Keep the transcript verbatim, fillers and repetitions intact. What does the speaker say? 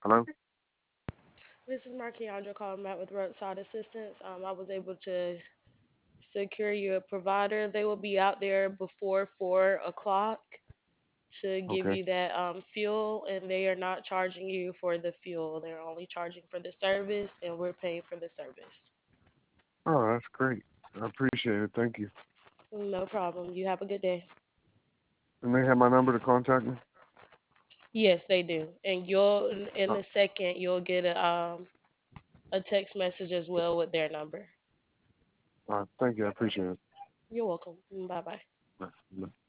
Hello? This is Markiandra calling back with roadside assistance. Um, I was able to secure you a provider. They will be out there before four o'clock to give Okay. you that um, fuel, and they are not charging you for the fuel. They're only charging for the service, and we're paying for the service. Oh, that's great. I appreciate it. Thank you. No problem. You have a good day. And they have my number to contact me? Yes, they do. And you'll in Oh, a second you'll get a um a text message as well with their number. all right. Thank you. I appreciate it. You're welcome. Bye bye. Bye. Bye.